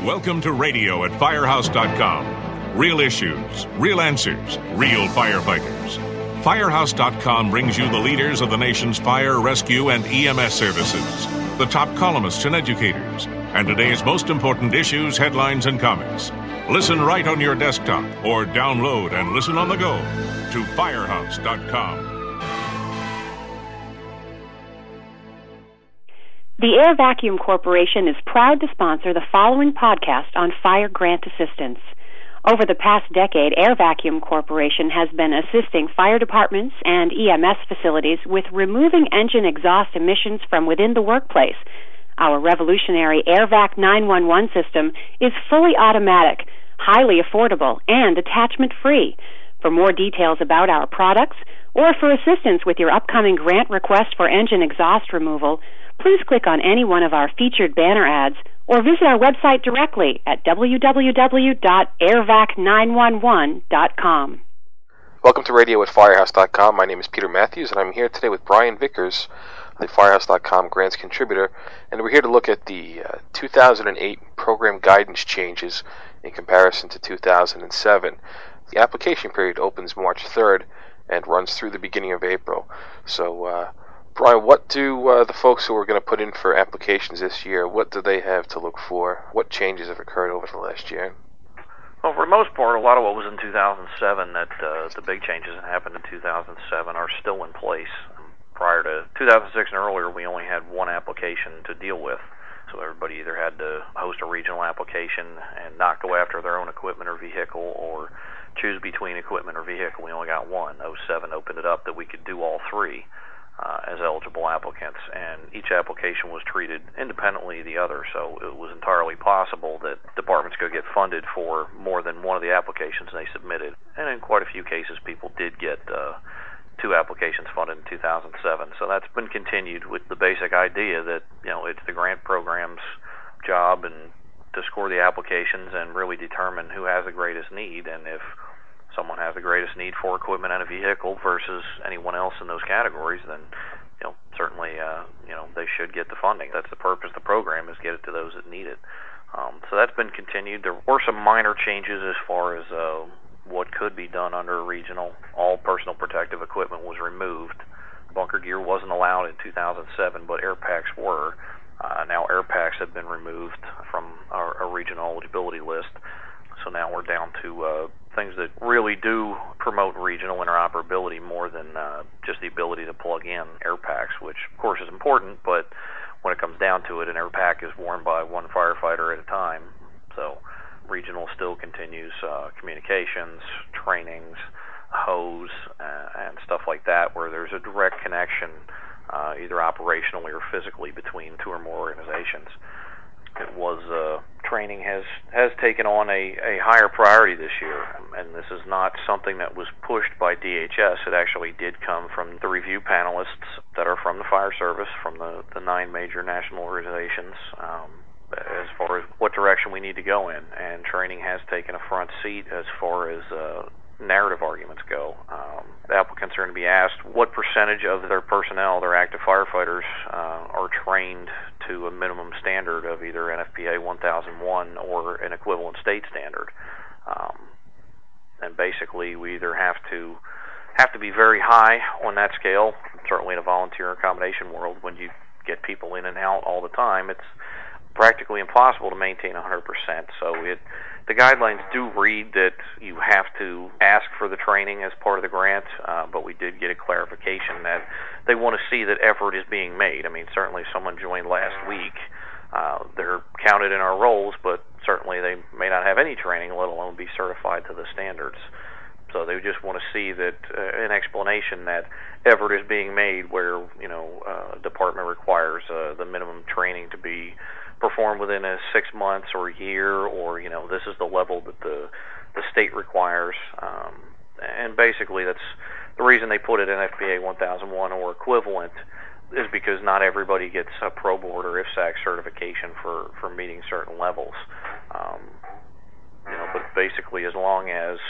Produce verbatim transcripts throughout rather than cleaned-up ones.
Welcome to radio at firehouse dot com. Real issues, real answers, real firefighters. firehouse dot com brings you the leaders of the nation's fire, rescue, and E M S services, the top columnists and educators, and today's most important issues, headlines, and comics. Listen right on your desktop or download and listen on the go to firehouse dot com. The Air Vacuum Corporation is proud to sponsor the following podcast on fire grant assistance. Over the past decade, Air Vacuum Corporation has been assisting fire departments and E M S facilities with removing engine exhaust emissions from within the workplace. Our revolutionary AirVac nine one one system is fully automatic, highly affordable, and attachment-free. For more details about our products, or for assistance with your upcoming grant request for engine exhaust removal, please click on any one of our featured banner ads or visit our website directly at w w w dot air vac nine one one dot com. Welcome to radio at firehouse dot com. My name is Peter Matthews, and I'm here today with Brian Vickers, the firehouse dot com grants contributor, and we're here to look at the uh, two thousand eight program guidance changes in comparison to two thousand seven. The application period opens March third and runs through the beginning of April. So, uh, Brian, what do uh, the folks who are going to put in for applications this year, what do they have to look for? What changes have occurred over the last year? Well, for the most part, a lot of what was in two thousand seven, that uh, the big changes that happened in two thousand seven are still in place. Prior to two thousand six and earlier, we only had one application to deal with. So everybody either had to host a regional application and not go after their own equipment or vehicle, or choose between equipment or vehicle. We only got one. oh seven opened it up that we could do all three uh, as eligible applicants, and each application was treated independently of the other, so it was entirely possible that departments could get funded for more than one of the applications they submitted. And in quite a few cases, people did get uh, two applications funded in two thousand seven. So that's been continued with the basic idea that, you know, it's the grant program's job and to score the applications and really determine who has the greatest need, and if someone has the greatest need for equipment and a vehicle versus anyone else in those categories, then, you know, certainly, uh, you know, they should get the funding. That's the purpose of the program, is get it to those that need it. Um, so that's been continued. There were some minor changes as far as uh, what could be done under a regional. All personal protective equipment was removed. Bunker gear wasn't allowed in two thousand seven, but air packs were. Uh, now air packs have been removed from our, our regional eligibility list. So now we're down to uh, things that really do promote regional interoperability more than uh, just the ability to plug in air packs, which of course is important, but when it comes down to it, an air pack is worn by one firefighter at a time. So regional still continues uh, communications, trainings, hose, uh, and stuff like that, where there's a direct connection, uh, either operationally or physically, between two or more organizations. It was uh, training has has taken on a, a higher priority this year, and this is not something that was pushed by D H S. It actually did come from the review panelists that are from the fire service, from the, the nine major national organizations, um, as far as what direction we need to go in, and training has taken a front seat as far as uh, narrative arguments go. Um, the applicants are going to be asked what percentage of their personnel, their active firefighters, uh, are trained to a minimum standard of either N F P A one thousand one or an equivalent state standard. Um, and basically, we either have to have to be very high on that scale. Certainly in a volunteer accommodation world, when you get people in and out all the time, it's practically impossible to maintain one hundred percent. So it, the guidelines do read that you have to ask for the training as part of the grant, uh, but we did get a clarification that they want to see that effort is being made. I mean, certainly if someone joined last week, uh, they're counted in our rolls, but certainly they may not have any training, let alone be certified to the standards. So they just want to see that uh, an explanation that effort is being made where, you know, uh, department requires uh, the minimum training to be performed within a six months or a year, or, you know, this is the level that the the state requires. Um, and basically that's the reason they put it in N F P A one thousand one or equivalent, is because not everybody gets a Pro Board or I F S A C certification for, for meeting certain levels. Um, you know, but basically as long as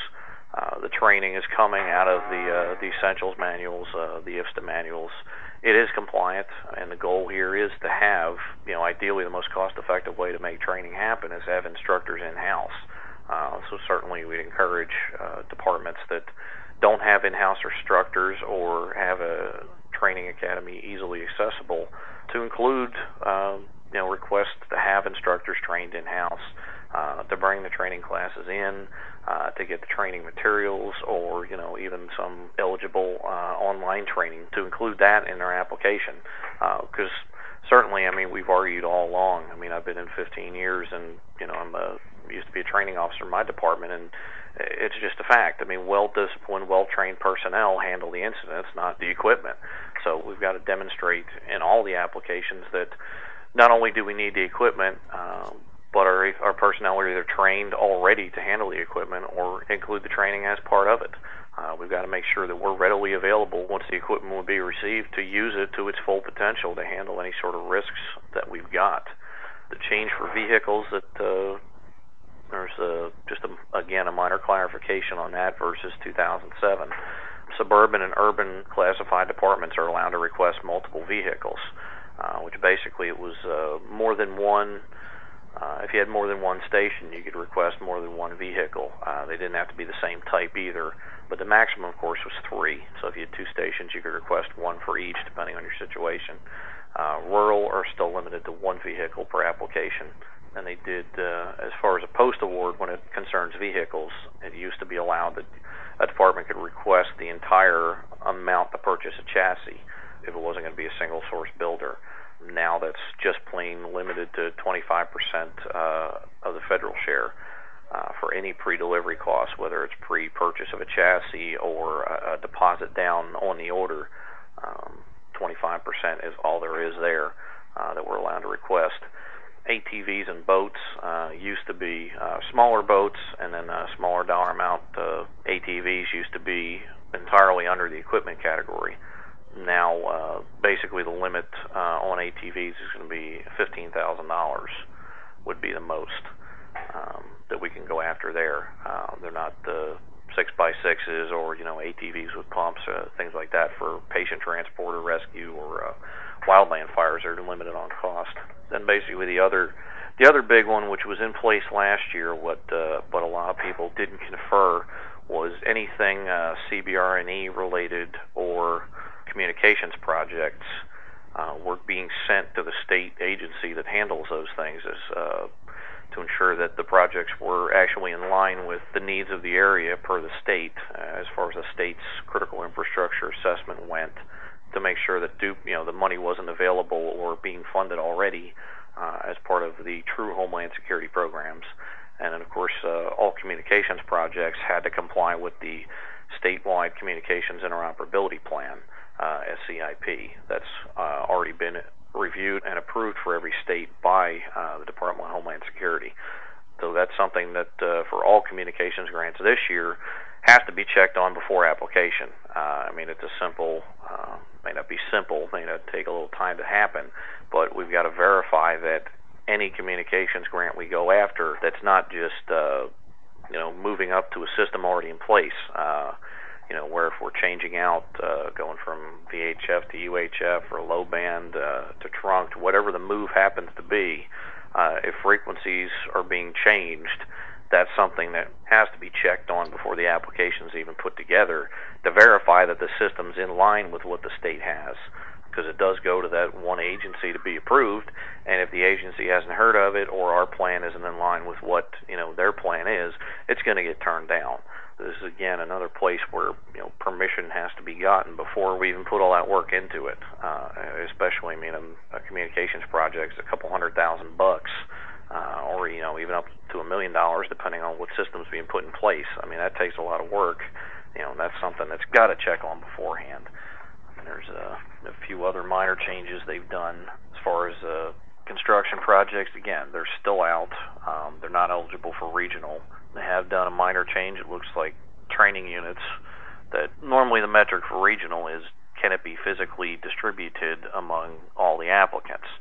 Uh, the training is coming out of the uh, the essentials manuals, uh, the I F S T A manuals. It is compliant, and the goal here is to have, you know, ideally the most cost-effective way to make training happen is to have instructors in-house. Uh, so certainly we'd encourage uh, departments that don't have in-house instructors or have a training academy easily accessible to include, uh, you know, requests to have instructors trained in-house, uh, to bring the training classes in, uh, to get the training materials, or, you know, even some eligible uh, online training, to include that in their application. Because uh, certainly, I mean, we've argued all along. I mean, I've been in fifteen years, and, you know, I'm a, used to be a training officer in my department, and it's just a fact. I mean, well-disciplined, well-trained personnel handle the incidents, not the equipment. So we've got to demonstrate in all the applications that not only do we need the equipment, um, but our, our personnel are either trained already to handle the equipment or include the training as part of it. Uh, we've got to make sure that we're readily available once the equipment will be received to use it to its full potential to handle any sort of risks that we've got. The change for vehicles that uh, there's a, just, a, again, a minor clarification on that versus two thousand seven. Suburban and urban classified departments are allowed to request multiple vehicles, uh, which basically it was uh, more than one. Uh, if you had more than one station, you could request more than one vehicle. Uh, they didn't have to be the same type either, but the maximum, of course, was three. So if you had two stations, you could request one for each, depending on your situation. Uh, rural are still limited to one vehicle per application. And they did, uh, as far as a post award, when it concerns vehicles, it used to be allowed that a department could request the entire amount to purchase a chassis if it wasn't going to be a single source builder. Now that's just plain limited to twenty-five percent uh, of the federal share uh, for any pre-delivery costs, whether it's pre-purchase of a chassis or a, a deposit down on the order. Um, twenty-five percent is all there is there uh, that we're allowed to request. A T Vs and boats uh, used to be uh, smaller boats, and then a smaller dollar amount uh, A T Vs used to be entirely under the equipment category. Now, uh, basically, the limit uh, on A T Vs is going to be fifteen thousand dollars, would be the most um, that we can go after there. Uh, they're not the six by sixes or, you know, A T Vs with pumps, uh, things like that for patient transport or rescue or uh, wildland fires are limited on cost. Then basically the other the other big one, which was in place last year, what uh, but a lot of people didn't confer, was anything uh, C B R N E related or communications projects uh, were being sent to the state agency that handles those things as uh, to ensure that the projects were actually in line with the needs of the area per the state, uh, as far as the state's critical infrastructure assessment went, to make sure that du- you know the money wasn't available or being funded already uh, as part of the true Homeland Security programs. And then, of course, uh, all communications projects had to comply with the statewide Communications Interoperability Plan, uh, S C I P. That's uh, already been reviewed and approved for every state by uh, the Department of Homeland Security. So that's something that uh, for all communications grants this year has to be checked on before application. Uh, I mean, it's a simple, uh, may not be simple, may not take a little time to happen, but we've got to verify that any communications grant we go after, that's not just, uh, you know, moving up to a system already in place. Uh, you know, where if we're changing out, uh, going from V H F to U H F or low band uh, to trunked, whatever the move happens to be, uh, if frequencies are being changed, that's something that has to be checked on before the application is even put together to verify that the system's in line with what the state has, because it does go to that one agency to be approved, and if the agency hasn't heard of it or our plan isn't in line with what, you know, their plan is, it's going to get turned down. This is, again, another place where, you know, permission has to be gotten before we even put all that work into it, uh, especially, I mean, a, a communications project is a couple hundred thousand bucks, uh, or, you know, even up to a million dollars, depending on what system's being put in place. I mean, that takes a lot of work. You know, that's something that's got to check on beforehand. And there's a, a few other minor changes they've done as far as uh, construction projects. Again, they're still out. Um, they're not eligible for regional. They have done a minor change. It looks like training units that normally the metric for regional is, can it be physically distributed among all the applicants?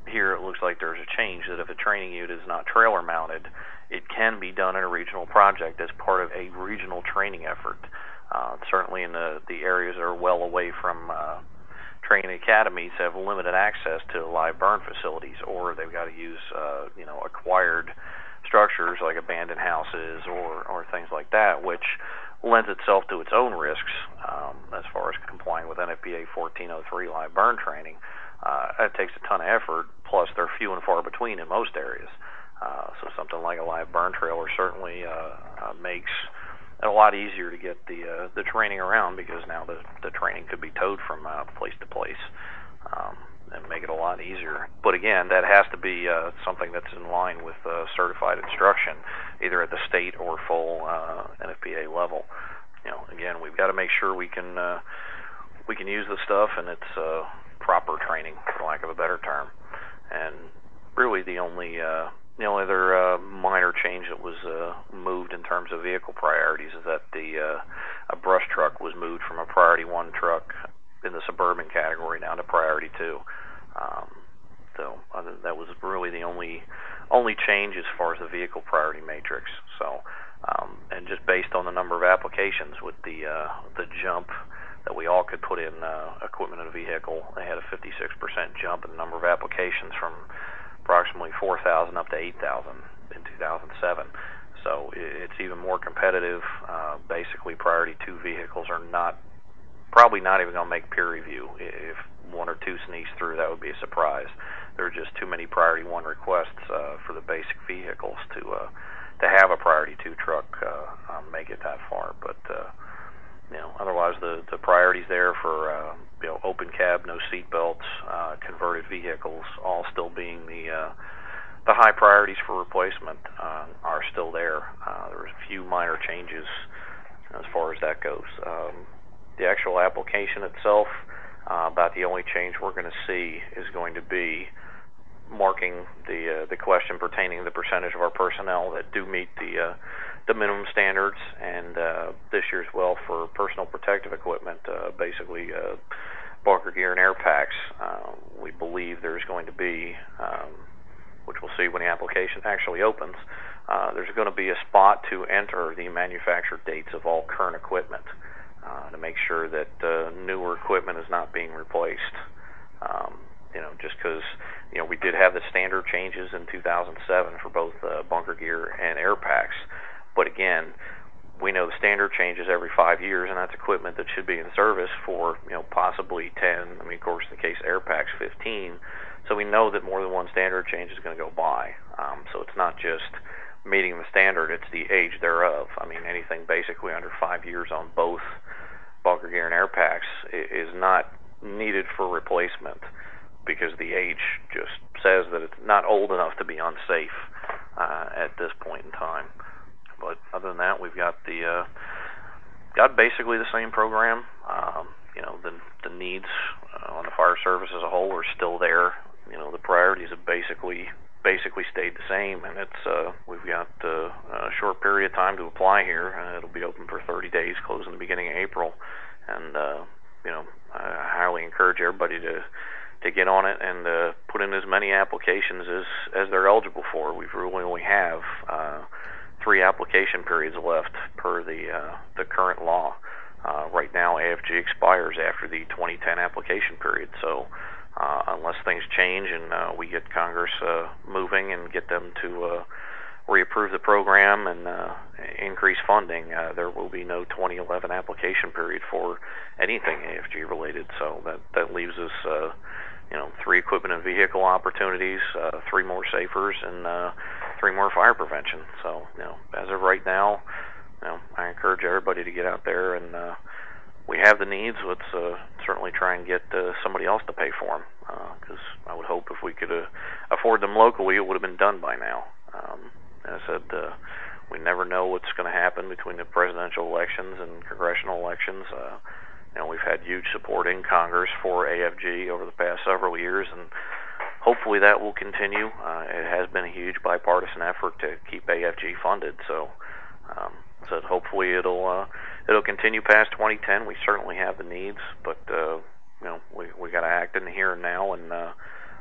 here it looks like there's a change that if a training unit is not trailer mounted, it can be done in a regional project as part of a regional training effort. Uh, certainly in the, the areas that are well away from uh, training academies have limited access to live burn facilities, or they've got to use uh, you know acquired structures like abandoned houses or, or things like that, which lends itself to its own risks um, as far as complying with N F P A fourteen oh three live burn training. Uh, that takes a ton of effort, plus they're few and far between in most areas. Uh, so something like a live burn trailer certainly uh, uh, makes it a lot easier to get the uh, the training around, because now the, the training could be towed from uh, place to place um, and make it a lot easier. But again, that has to be uh, something that's in line with uh, certified instruction, either at the state or full uh, N F P A level. You know, again, we've got to make sure we can uh, we can use the stuff and it's uh, proper training, for lack of a better term. And really, the only uh, the only other uh, minor change that was uh, moved in terms of vehicle priorities is that the uh, a brush truck was moved from a priority one truck in the suburban category down to priority two. Um, so other, that was really the only only change as far as the vehicle priority matrix. So um, and just based on the number of applications with the uh, the jump that we all could put in uh, equipment in a vehicle, they had a fifty-six percent jump in the number of applications from approximately four thousand up to eight thousand in two thousand seven. So it's even more competitive. Uh, basically, priority two vehicles are not, probably not even going to make peer review. If one or two sneaks through, that would be a surprise. There are just too many priority one requests uh, for the basic vehicles to uh, to have a priority two truck uh, um, make it that far. But uh, you know, otherwise the the priorities there for uh, you know open cab, no seat belts, uh, converted vehicles, all still being the uh, the high priorities for replacement uh, are still there. Uh, there's a few minor changes as far as that goes. Um, the actual application itself, uh, about the only change we're going to see is going to be marking the uh, the question pertaining to the percentage of our personnel that do meet the uh, the minimum standards, and uh, this year as well for personal protective equipment, uh, basically uh, bunker gear and air packs. Uh, we believe there's going to be, um, which we'll see when the application actually opens, uh, there's going to be a spot to enter the manufacture dates of all current equipment uh, to make sure that uh, newer equipment is not being replaced. Um, you know, just because, you know, we did have the standard changes in two thousand seven for both uh, bunker gear and air packs. But again, we know the standard changes every five years, and that's equipment that should be in service for, you know, possibly ten. I mean, of course, in the case of air packs, fifteen. So we know that more than one standard change is going to go by. Um, so it's not just meeting the standard, it's the age thereof. I mean, anything basically under five years on both bunker gear and air packs is not needed for replacement, because the age just says that it's not old enough to be unsafe uh, at this point in time. But other than that, we've got the uh, got basically the same program. Um, you know, the the needs uh, on the fire service as a whole are still there. You know, the priorities have basically basically stayed the same, and it's uh, we've got uh, a short period of time to apply here. Uh, it'll be open for thirty days, closing the beginning of April, and uh, you know, I highly encourage everybody to. to get on it and uh, put in as many applications as, as they're eligible for. We really only have uh, three application periods left per the uh, the current law. Uh, right now, A F G expires after the twenty ten application period, so uh, unless things change and uh, we get Congress uh, moving and get them to uh, reapprove the program and uh, increase funding, uh, there will be no twenty eleven application period for anything A F G related. So that, that leaves us uh, you know, three equipment and vehicle opportunities, uh, three more SAFERs, and uh, three more fire prevention. So, you know, as of right now, you know, I encourage everybody to get out there, and uh, we have the needs. Let's uh, certainly try and get uh, somebody else to pay for them, because uh, I would hope if we could uh, afford them locally, it would have been done by now. Um, as I said, uh, we never know what's going to happen between the presidential elections and congressional elections. Uh, You know, we've had huge support in Congress for A F G over the past several years, and hopefully that will continue. Uh, it has been a huge bipartisan effort to keep A F G funded, so um, so hopefully it'll uh, it'll continue past twenty ten. We certainly have the needs, but uh, you know, we we got to act in the here and now, and uh,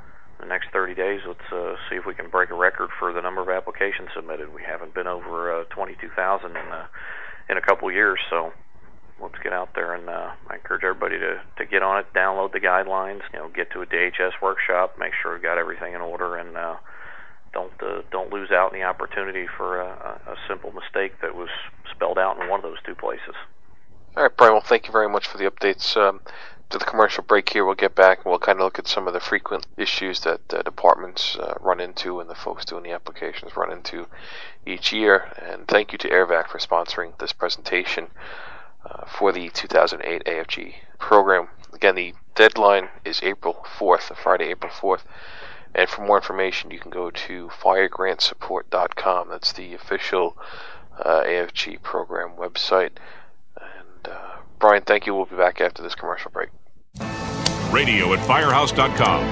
the next thirty days, let's uh, see if we can break a record for the number of applications submitted. We haven't been over uh, twenty-two thousand in uh, in a couple years, so let's get out there, and uh, I encourage everybody to, to get on it, download the guidelines, you know, get to a D H S workshop, make sure we've got everything in order, and uh, don't uh, don't lose out on the opportunity for a, a simple mistake that was spelled out in one of those two places. All right, Brian, well, thank you very much for the updates. Um, to the commercial break here, we'll get back and we'll kind of look at some of the frequent issues that uh, departments uh, run into and the folks doing the applications run into each year. And thank you to A I R V A C for sponsoring this presentation uh, for the two thousand eight A F G program. Again, the deadline is April fourth, Friday, April fourth. And for more information, you can go to fire grant support dot com. That's the official uh, A F G program website. And uh, Brian, thank you. We'll be back after this commercial break. Radio at firehouse dot com.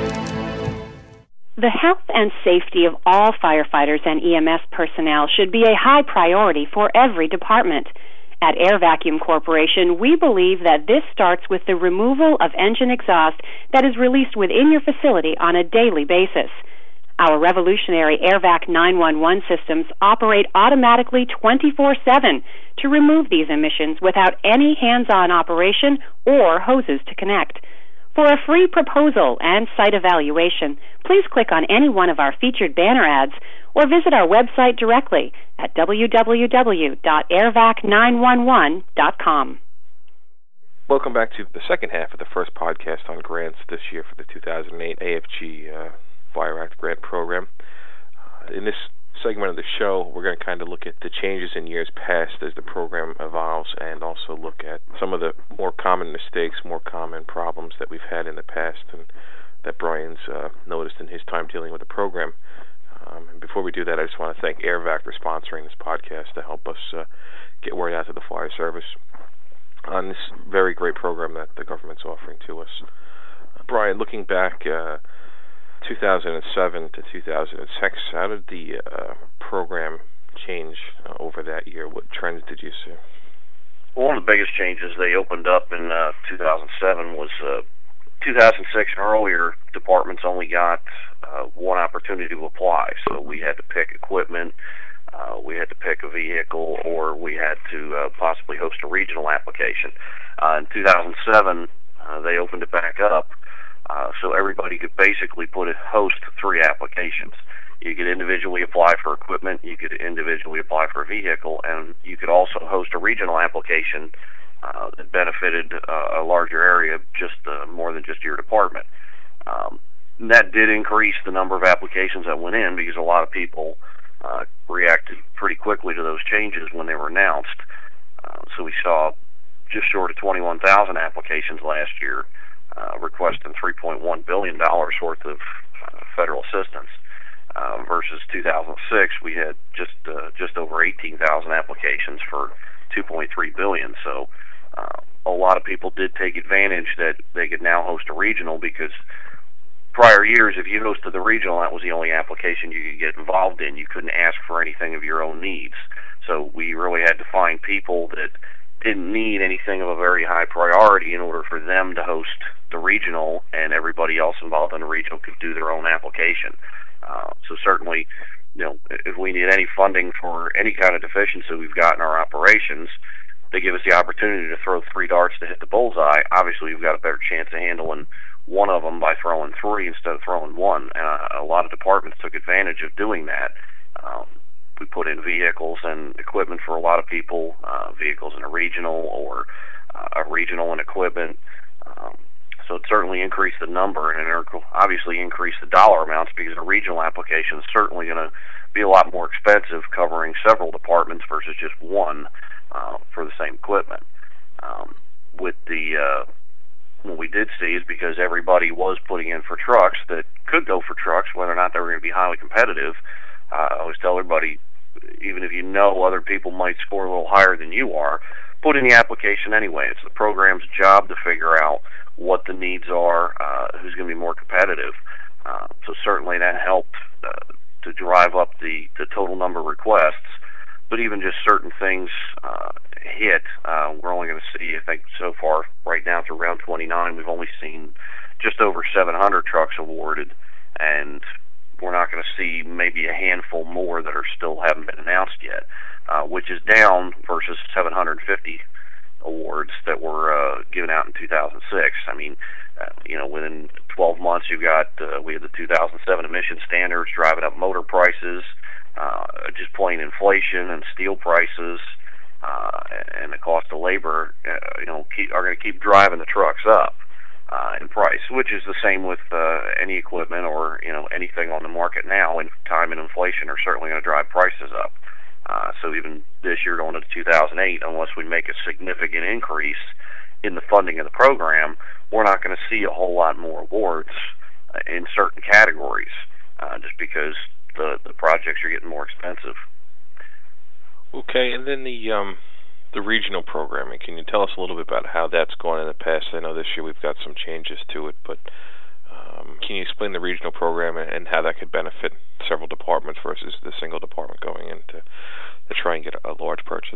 The health and safety of all firefighters and E M S personnel should be a high priority for every department. At Air Vacuum Corporation, we believe that this starts with the removal of engine exhaust that is released within your facility on a daily basis. Our revolutionary AirVac nine one one systems operate automatically twenty-four seven to remove these emissions without any hands-on operation or hoses to connect. For a free proposal and site evaluation, please click on any one of our featured banner ads or visit our website directly at w w w dot air vac nine one one dot com. Welcome back to the second half of the first podcast on grants this year for the two thousand eight A F G uh, Fire Act grant program. Uh, in this segment of the show, we're going to kind of look at the changes in years past as the program evolves, and also look at some of the more common mistakes, more common problems that we've had in the past and that Brian's uh, noticed in his time dealing with the program. Um, and before we do that, I just want to thank A I R V A C for sponsoring this podcast to help us uh, get word out to the fire service on this very great program that the government's offering to us. Uh, Brian, looking back uh, two thousand seven to two thousand six, how did the uh, program change uh, over that year? What trends did you see? One of the biggest changes they opened up in uh, two thousand seven was uh, two thousand six and earlier, departments only got uh, one opportunity to apply. So we had to pick equipment, uh, we had to pick a vehicle, or we had to uh, possibly host a regional application. Uh, in two thousand seven, uh, they opened it back up, uh, so everybody could basically put it host three applications. You could individually apply for equipment, you could individually apply for a vehicle, and you could also host a regional application Uh, that benefited uh, a larger area, just uh, more than just your department. Um, that did increase the number of applications that went in because a lot of people uh, reacted pretty quickly to those changes when they were announced. Uh, so we saw just short of twenty-one thousand applications last year, uh, requesting three point one billion dollars worth of uh, federal assistance. Uh, versus two thousand six, we had just uh, just over eighteen thousand applications for two point three billion dollars. So Uh, a lot of people did take advantage that they could now host a regional, because prior years, if you hosted the regional, that was the only application you could get involved in. You couldn't ask for anything of your own needs. So we really had to find people that didn't need anything of a very high priority in order for them to host the regional, and everybody else involved in the regional could do their own application. Uh, so certainly, you know, if we need any funding for any kind of deficiency we've got in our operations, they give us the opportunity to throw three darts to hit the bullseye. Obviously, we've got a better chance of handling one of them by throwing three instead of throwing one. And uh, a lot of departments took advantage of doing that. Um, we put in vehicles and equipment for a lot of people, uh, vehicles in a regional, or uh, a regional and equipment. Um, so it certainly increased the number, and it obviously increased the dollar amounts, because a regional application is certainly going to be a lot more expensive, covering several departments versus just one. Uh, for the same equipment. Um, with the uh, what we did see is, because everybody was putting in for trucks that could go for trucks, whether or not they were going to be highly competitive. Uh, I always tell everybody, even if you know other people might score a little higher than you are, put in the application anyway. It's the program's job to figure out what the needs are, uh, who's going to be more competitive. Uh, so certainly that helped uh, to drive up the, the total number of requests. But even just certain things uh, hit, uh, we're only going to see, I think, so far, right now through round twenty-nine, we've only seen just over seven hundred trucks awarded. and we're not going to see maybe a handful more that are still haven't been announced yet, uh, which is down versus seven hundred fifty awards that were uh, given out in two thousand six. I mean, uh, you know, within twelve months, you got uh, we had the two thousand seven emission standards driving up motor prices, uh, just plain inflation and steel prices, uh, and the cost of labor. Uh, you know, keep, are going to keep driving the trucks up uh, in price, which is the same with uh, any equipment or you know anything on the market now. And time and inflation are certainly going to drive prices up. Uh, so even this year going into two thousand eight, unless we make a significant increase in the funding of the program, we're not going to see a whole lot more awards uh, in certain categories, uh, just because the the projects are getting more expensive. Okay, and then the um, the regional programming. Can you tell us a little bit about how that's gone in the past? I know this year we've got some changes to it, but um, can you explain the regional program and how that could benefit several departments versus the single department going in to, to try and get a, a large purchase?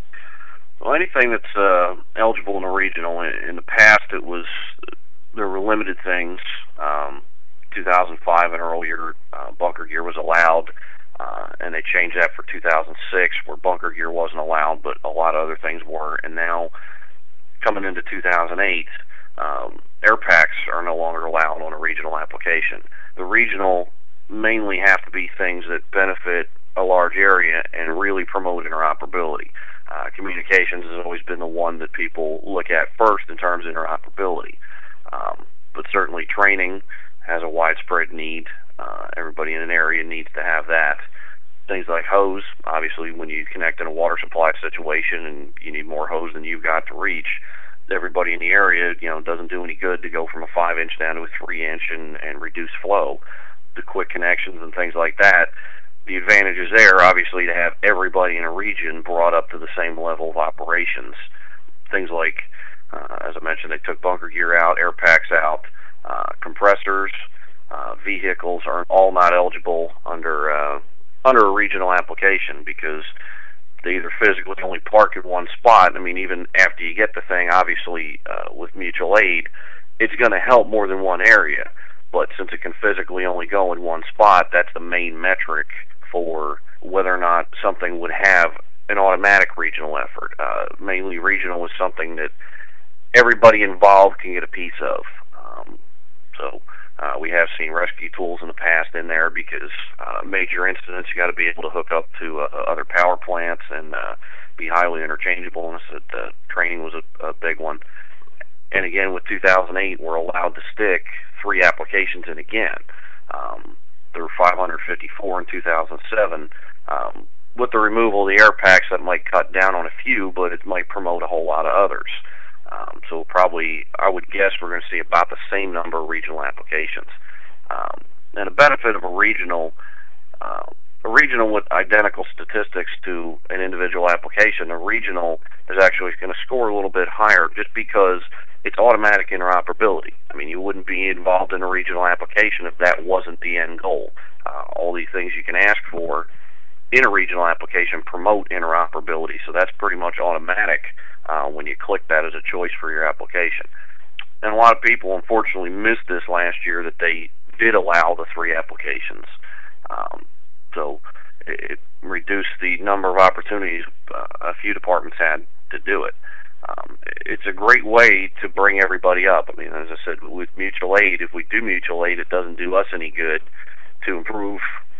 Well, anything that's uh, eligible in a regional, in, in the past it was, there were limited things. Um, two thousand five and earlier, uh, bunker gear was allowed, uh, and they changed that for two thousand six, where bunker gear wasn't allowed, but a lot of other things were. And now, coming into two thousand eight, um, air packs are no longer allowed on a regional application. The regional mainly have to be things that benefit a large area and really promote interoperability. Uh, communications has always been the one that people look at first in terms of interoperability. Um, but certainly training has a widespread need. Uh, everybody in an area needs to have that. Things like hose, obviously when you connect in a water supply situation and you need more hose than you've got to reach, everybody in the area, you know, doesn't do any good to go from a five inch down to a three inch and, and reduce flow. The quick connections and things like that, the advantage is there, obviously, to have everybody in a region brought up to the same level of operations. Things like, uh, as I mentioned, they took bunker gear out, air packs out, uh, compressors, uh, vehicles are all not eligible under uh, under a regional application because they either physically only park in one spot. I mean, even after you get the thing, obviously, uh, with mutual aid, it's going to help more than one area. But since it can physically only go in one spot, that's the main metric for whether or not something would have an automatic regional effort. Uh, mainly regional is something that everybody involved can get a piece of. Um, so uh, we have seen rescue tools in the past in there because uh, major incidents, you got to be able to hook up to uh, other power plants and uh, be highly interchangeable. And so uh, training was a, a big one. And again, with two thousand eight, we're allowed to stick three applications in again. Um, there were five hundred fifty-four in two thousand seven. Um, with the removal of the air packs, that might cut down on a few, but it might promote a whole lot of others. Um, so probably, I would guess we're going to see about the same number of regional applications. Um, and a benefit of a regional, uh, a regional with identical statistics to an individual application, a regional is actually going to score a little bit higher just because it's automatic interoperability. I mean, you wouldn't be involved in a regional application if that wasn't the end goal. Uh, all these things you can ask for in a regional application promote interoperability, so that's pretty much automatic uh, when you click that as a choice for your application. And a lot of people, unfortunately, missed this last year that they did allow the three applications. Um, so it reduced the number of opportunities uh, a few departments had to do it. Um, it's a great way to bring everybody up. I mean, as I said, with mutual aid, if we do mutual aid, it doesn't do us any good to improve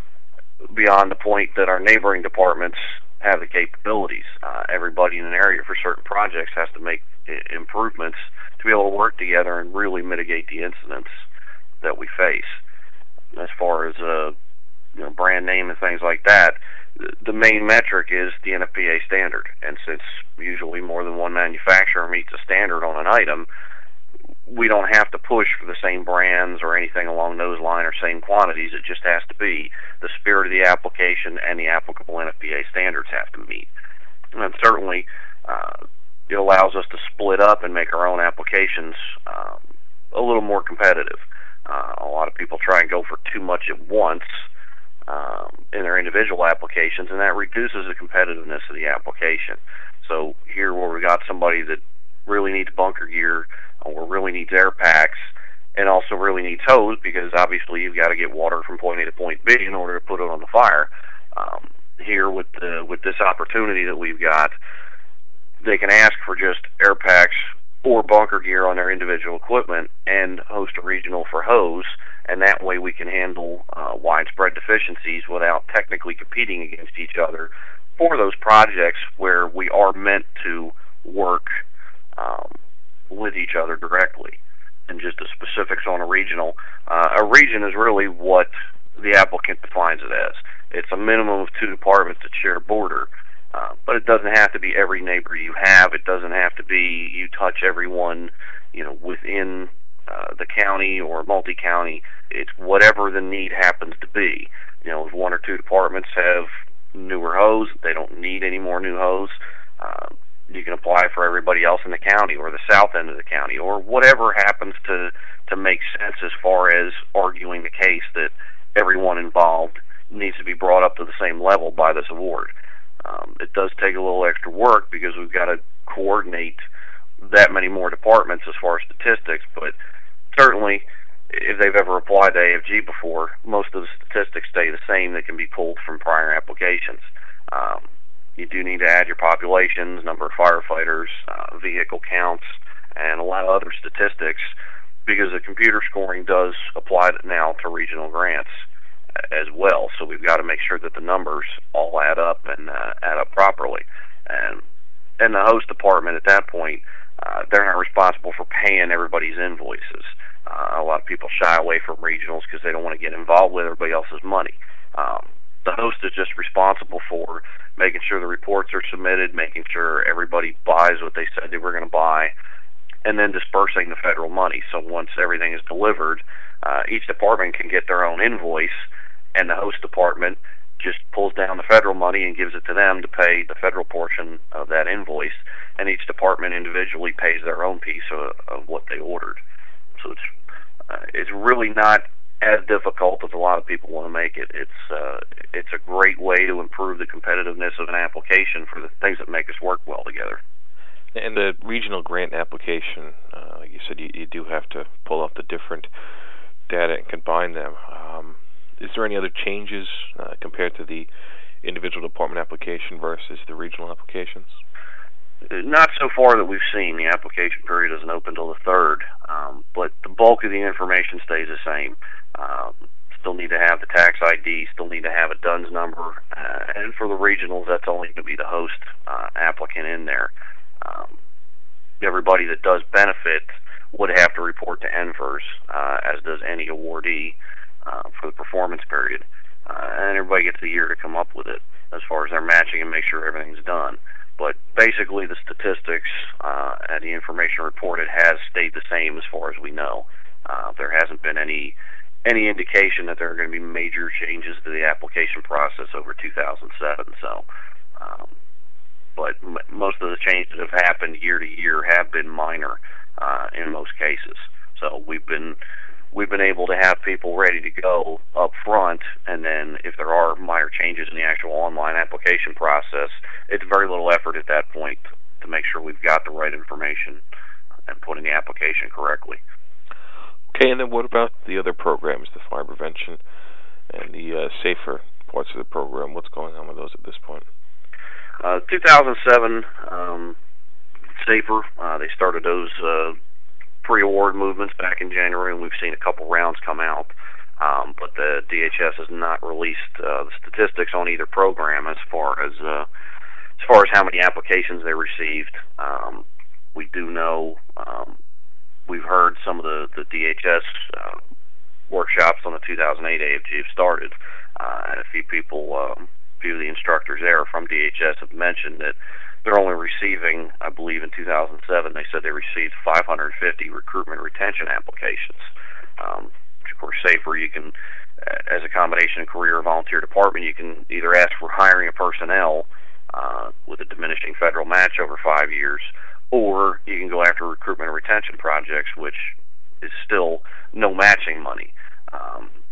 beyond the point that our neighboring departments have the capabilities. Uh, everybody in an area for certain projects has to make I- improvements to be able to work together and really mitigate the incidents that we face. As far as uh, you know, brand name and things like that, the main metric is the N F P A standard, and since usually more than one manufacturer meets a standard on an item, we don't have to push for the same brands or anything along those lines or same quantities. It just has to be the spirit of the application and the applicable N F P A standards have to meet. And certainly uh, it allows us to split up and make our own applications um, a little more competitive. Uh, a lot of people try and go for too much at once Um, in their individual applications, and that reduces the competitiveness of the application. So here where we got somebody that really needs bunker gear or really needs air packs, and also really needs hose because obviously you've got to get water from point A to point B in order to put it on the fire. Um, here with the, with this opportunity that we've got, they can ask for just air packs or bunker gear on their individual equipment and host a regional for hose, and that way we can handle uh, widespread deficiencies without technically competing against each other for those projects where we are meant to work um, with each other directly. And just the specifics on a regional, uh, a region is really what the applicant defines it as. It's a minimum of two departments that share a border. Uh, but it doesn't have to be every neighbor you have. It doesn't have to be you touch everyone, you know, within uh, the county or multi-county. It's whatever the need happens to be. You know, if one or two departments have newer hose, they don't need any more new hose. Uh, you can apply for everybody else in the county or the south end of the county or whatever happens to to make sense as far as arguing the case that everyone involved needs to be brought up to the same level by this award. Um, it does take a little extra work because we've got to coordinate that many more departments as far as statistics, but certainly if they've ever applied to A F G before, most of the statistics stay the same that can be pulled from prior applications. Um, you do need to add your populations, number of firefighters, uh, vehicle counts, and a lot of other statistics because the computer scoring does apply now to regional grants as well, so we've got to make sure that the numbers all add up and uh, add up properly. And and the host department at that point, uh, they're not responsible for paying everybody's invoices. Uh, a lot of people shy away from regionals because they don't want to get involved with everybody else's money. Um, the host is just responsible for making sure the reports are submitted, making sure everybody buys what they said they were going to buy, and then dispersing the federal money. So once everything is delivered, uh, each department can get their own invoice, and the host department just pulls down the federal money and gives it to them to pay the federal portion of that invoice, and each department individually pays their own piece of, of what they ordered. So it's uh, it's really not as difficult as a lot of people want to make it. It's uh, it's a great way to improve the competitiveness of an application for the things that make us work well together. And the regional grant application, uh, like you said, you, you do have to pull up the different data and combine them. Um, is there any other changes uh, compared to the individual department application versus the regional applications? Not so far that we've seen. The application period doesn't open until the third, um, but the bulk of the information stays the same. Um, still need to have the tax I D, still need to have a D U N S number, uh, and for the regionals, that's only going to be the host uh, applicant in there. Um, everybody that does benefit would have to report to N F R S, uh, as does any awardee uh, for the performance period. Uh, and everybody gets a year to come up with it as far as their matching and make sure everything's done. But basically the statistics uh, and the information reported has stayed the same as far as we know. Uh, there hasn't been any any indication that there are going to be major changes to the application process over two thousand seven. So, um, but m- most of the changes that have happened year to year have been minor uh, in most cases. So we've been we've been able to have people ready to go up front, and then if there are minor changes in the actual online application process, it's very little effort at that point to make sure we've got the right information and put in the application correctly. Okay, and then what about the other programs, the fire prevention and the uh, safer parts of the program? What's going on with those at this point? Uh, two thousand seven, um, safer, uh, they started those uh, pre-award movements back in January, and we've seen a couple rounds come out, um, but the D H S has not released uh, the statistics on either program as far as uh, as far as how many applications they received. Um, we do know, um, we've heard some of the, the D H S uh, workshops on the two thousand eight A F G have started, uh, and a few people, um, a few of the instructors there from D H S have mentioned that they're only receiving, I believe in two thousand seven, they said they received five hundred fifty recruitment retention applications. Um, of course, safer, you can, as a combination career or volunteer department, you can either ask for hiring a personnel uh, with a diminishing federal match over five years, or you can go after recruitment and retention projects, which is still no matching money. Um,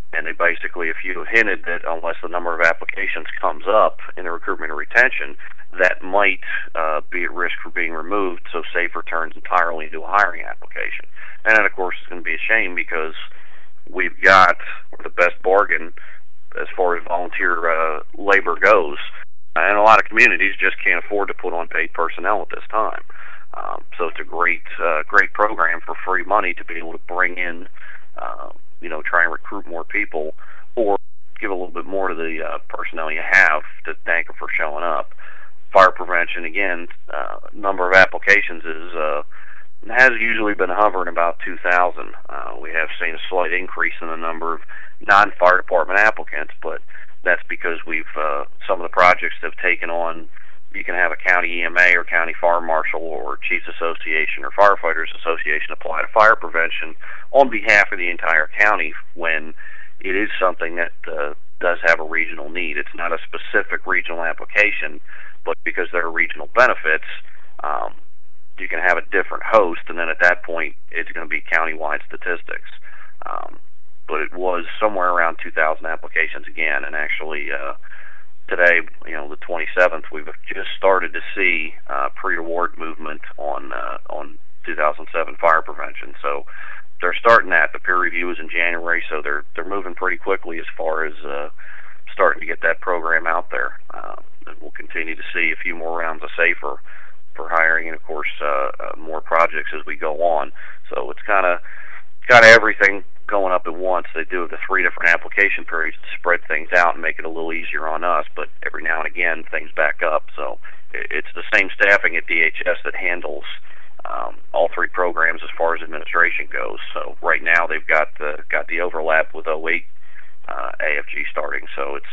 and they basically, if you hinted that unless the number of applications comes up in the recruitment and retention, that might uh, be at risk for being removed, so SAFER turns entirely into a hiring application. And then, of course, it's going to be a shame because we've got the best bargain as far as volunteer uh, labor goes, and a lot of communities just can't afford to put on paid personnel at this time. Um, so it's a great, uh, great program for free money to be able to bring in, uh, you know, try and recruit more people, or give a little bit more to the uh, personnel you have to thank them for showing up. Fire prevention, again, uh, number of applications is uh, has usually been hovering about two thousand. Uh, we have seen a slight increase in the number of non-fire department applicants, but that's because we've uh, some of the projects have taken on. You can have a county E M A or county fire marshal or chiefs association or firefighters association apply to fire prevention on behalf of the entire county when it is something that uh, does have a regional need. It's not a specific regional application, but because there are regional benefits, um, you can have a different host, and then at that point, it's going to be county-wide statistics. Um, but it was somewhere around two thousand applications again, and actually uh, today, you know, the twenty-seventh, we've just started to see uh, pre-award movement on uh, on two thousand seven fire prevention. So they're starting that. The peer review is in January, so they're they're moving pretty quickly as far as uh, starting to get that program out there. Uh, and we'll continue to see a few more rounds of SAFER for hiring, and of course uh, uh, more projects as we go on. So it's kind of kind of everything going up at once. They do the three different application periods to spread things out and make it a little easier on us, but every now and again things back up. So it's the same staffing at D H S that handles um, all three programs as far as administration goes. So right now they've got the got the overlap with oh eight uh, A F G starting. So it's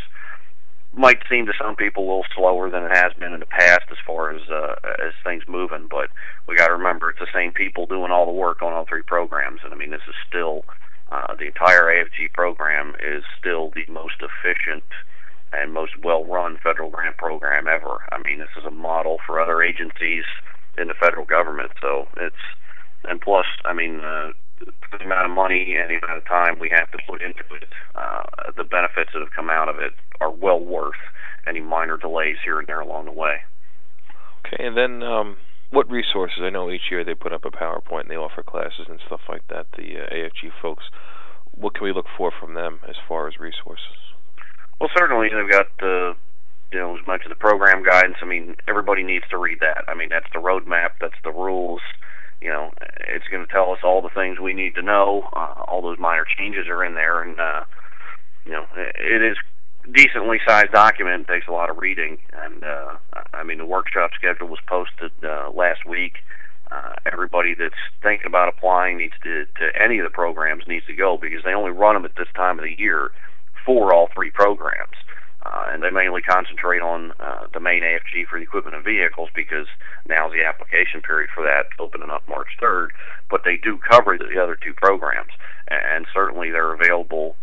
might seem to some people a little slower than it has been in the past as far as uh, as things moving, but we got to remember it's the same people doing all the work on all three programs. And I mean, this is still uh, the entire A F G program is still the most efficient and most well-run federal grant program ever. I mean, this is a model for other agencies in the federal government. So it's and plus, I mean. Uh, the amount of money and the amount of time we have to put into it, uh, the benefits that have come out of it are well worth any minor delays here and there along the way. Okay, and then um, what resources? I know each year they put up a PowerPoint and they offer classes and stuff like that, the uh, A F G folks. What can we look for from them as far as resources? Well, certainly they've got the, you know, as much of the program guidance. I mean, everybody needs to read that. I mean, that's the roadmap, that's the rules. You know, it's going to tell us all the things we need to know. Uh, all those minor changes are in there, and uh, you know, it is a decently sized document. It takes a lot of reading, and uh, I mean, the workshop schedule was posted uh, last week. Uh, everybody that's thinking about applying needs to, to any of the programs needs to go because they only run them at this time of the year for all three programs. Uh, and they mainly concentrate on uh, the main A F G for the equipment and vehicles because now's the application period for that, opening up March third. But they do cover the other two programs, and certainly they're available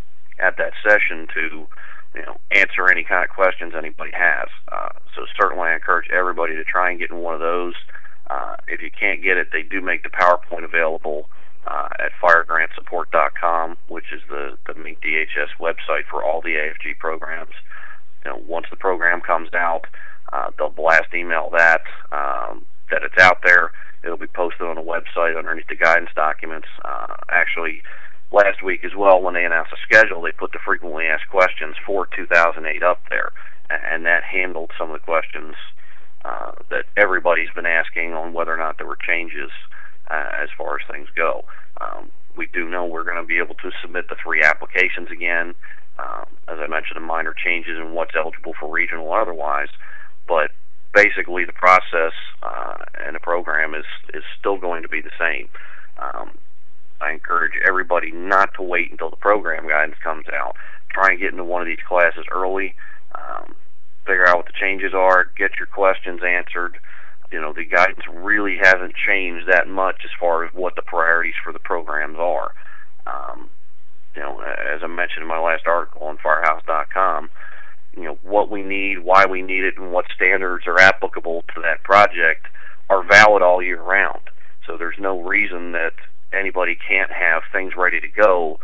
at that session to, you know, answer any kind of questions anybody has. Uh, so certainly I encourage everybody to try and get in one of those. Uh, if you can't get it, they do make the PowerPoint available Uh, at fire grant support dot com, which is the, the main D H S website for all the A F G programs. You know, once the program comes out, uh, they'll blast email that, um, that it's out there. It'll be posted on the website underneath the guidance documents. Uh, actually, last week as well, when they announced the schedule, they put the frequently asked questions for two thousand eight up there, and that handled some of the questions uh, that everybody's been asking on whether or not there were changes Uh, as far as things go. Um, we do know we're going to be able to submit the three applications again. Um, as I mentioned, the minor changes in what's eligible for regional or otherwise, but basically the process uh, and the program is, is still going to be the same. Um, I encourage everybody not to wait until the program guidance comes out. Try and get into one of these classes early, um, figure out what the changes are, get your questions answered. You know, the guidance really hasn't changed that much as far as what the priorities for the programs are. Um, you know, as I mentioned in my last article on firehouse dot com, you know, what we need, why we need it, and what standards are applicable to that project are valid all year round. So there's no reason that anybody can't have things ready to go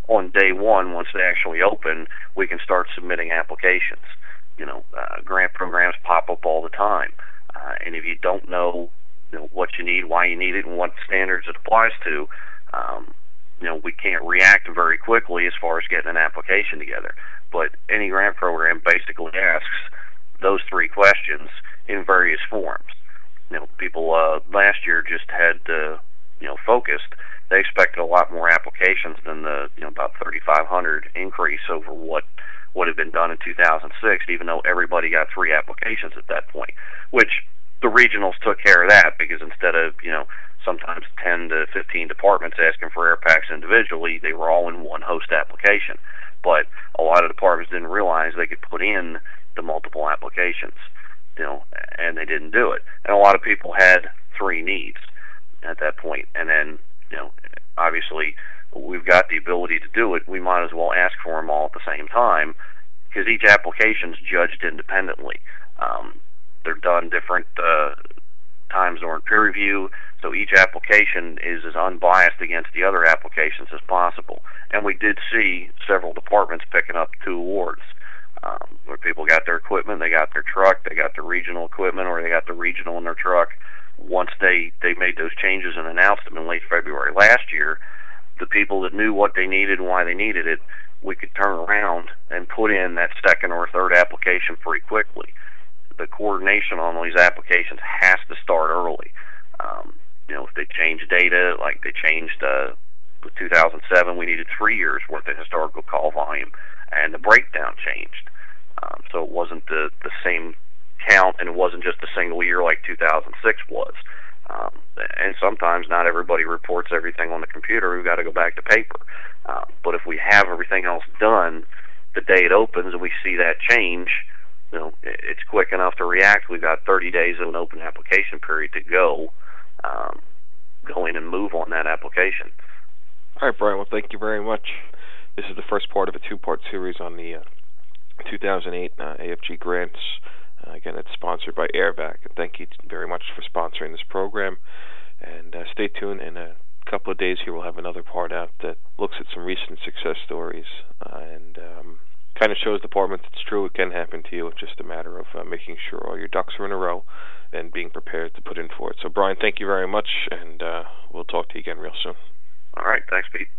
on day one, once they actually open, we can start submitting applications. You know, uh, grant programs pop up all the time, uh, and if you don't know, you know what you need, why you need it, and what standards it applies to, um, you know, we can't react very quickly as far as getting an application together. But any grant program basically asks those three questions in various forms. You know, people uh, last year just had, uh, you know, focused. They expected a lot more applications than the, you know, about thirty-five hundred increase over what what had been done in two thousand six, even though everybody got three applications at that point, which the regionals took care of that, because instead of, you know, sometimes ten to fifteen departments asking for air packs individually, they were all in one host application. But a lot of departments didn't realize they could put in the multiple applications, you know, and they didn't do it. And a lot of people had three needs at that point. And then, you know, obviously we've got the ability to do it. We might as well ask for them all at the same time, because each application is judged independently. Um, they're done different uh, times during peer review, so each application is as unbiased against the other applications as possible. And we did see several departments picking up two awards, um, where people got their equipment, they got their truck, they got the regional equipment, or they got the regional in their truck. Once they, they made those changes and announced them in late February last year, the people that knew what they needed and why they needed it, we could turn around and put in that second or third application pretty quickly. The coordination on these applications has to start early. Um, you know, if they change data, like they changed uh, with two thousand seven, we needed three years worth of historical call volume, and the breakdown changed. Um, so it wasn't the, the same count, and it wasn't just a single year like two thousand six was. Um, and sometimes not everybody reports everything on the computer. We've got to go back to paper. Uh, but if we have everything else done the day it opens and we see that change, you know, it's quick enough to react. We've got thirty days of an open application period to go, um, go in and move on that application. All right, Brian, well, thank you very much. This is the first part of a two-part series on the uh, two thousand eight uh, A F G grants. Uh, again, it's sponsored by AirVac, and thank you very much for sponsoring this program. And uh, stay tuned. In a couple of days here, we'll have another part out that looks at some recent success stories uh, and um, kind of shows departments it's true, it can happen to you. It's just a matter of uh, making sure all your ducks are in a row and being prepared to put in for it. So, Brian, thank you very much, and uh, we'll talk to you again real soon. All right. Thanks, Pete.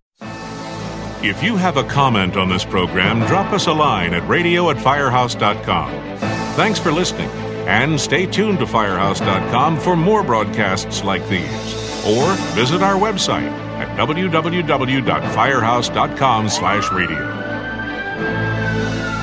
If you have a comment on this program, drop us a line at radio at firehouse dot com. Thanks for listening, and stay tuned to firehouse dot com for more broadcasts like these. Or visit our website at w w w dot firehouse dot com slash radio.